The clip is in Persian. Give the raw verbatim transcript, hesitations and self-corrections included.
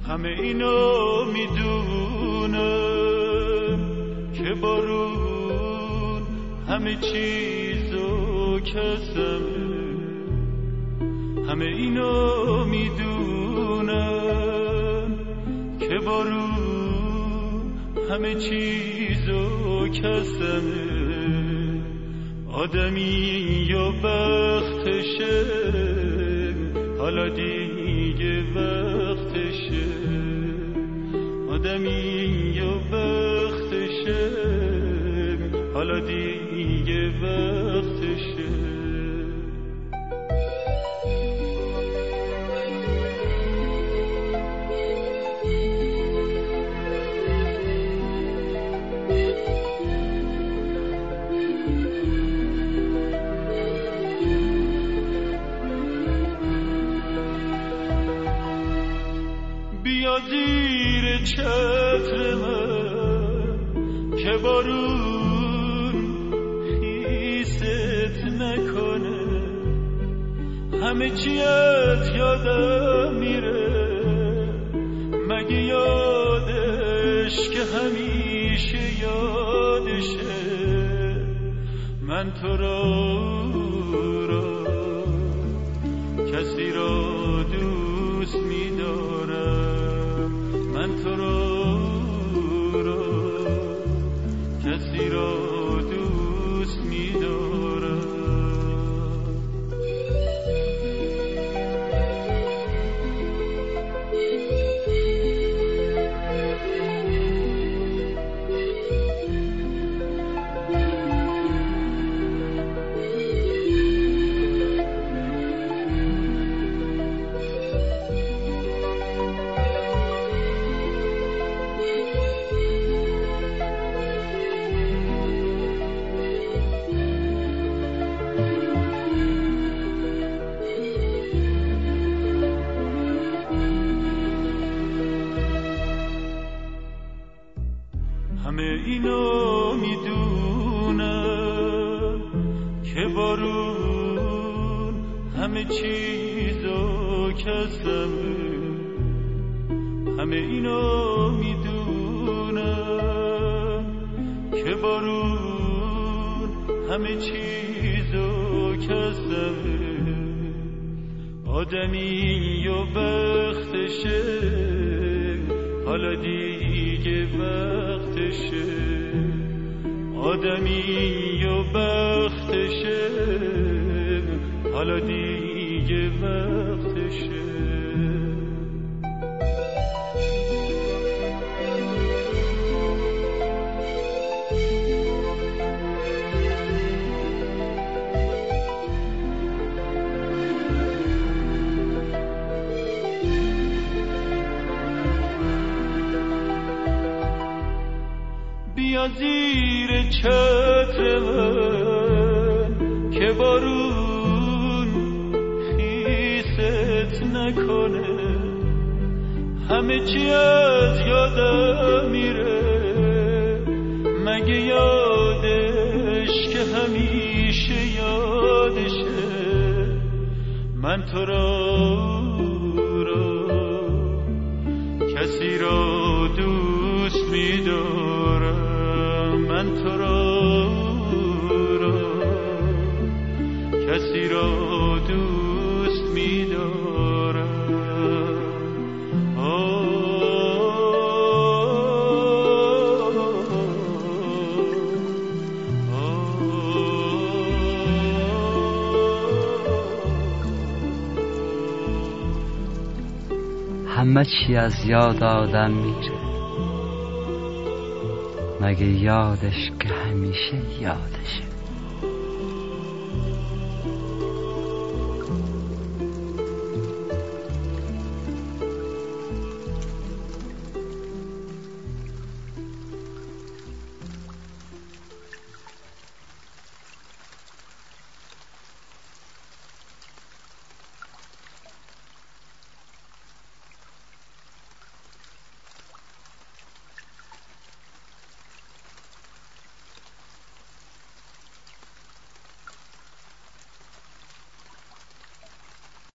همه اینو میدونم که بارون همه چیزو کسمه. همه اینو میدونم که بارون همه چیزو کسمه. آدمی و بختشه حالا دیگه وقتشه. آدمی و بختشه حالا دیگه وقتشه. بیا زیر چتر من که بارون خیست نکنه. همه چیت یادم میره مگه یادش که همیشه یادشه. من تو را را کسی را دوست می‌دارم. من تو را را کسی را دوست می‌دارم. همه اینو میدونم که بارون همه چیزو کسمه. همه اینو میدونم که بارون همه چیزو کسمه. آدمی و بختشه حالا دیگه وقتشه. آدمی و بختشه حالا دیگه وقتشه. بیا زیر چتر من که بارون خیست نکنه. همه چی از یادم میره مگه یادش که همیشه یادشه. من تو را را کسی را دوست می‌دارم. من تو را را کسی را دوست می‌دارم. همه چی از یاد آدم میره مگه یادش که همیشه یادشه.